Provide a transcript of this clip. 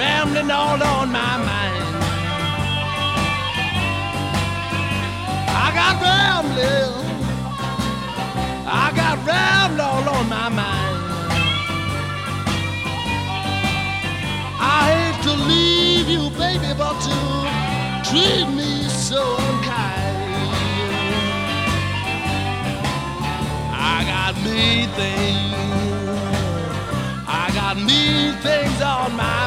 rambling all on my mind. I got rambling, I got rambling all on my mind. I hate to leave you, baby, but you treat me so unkind. I got me things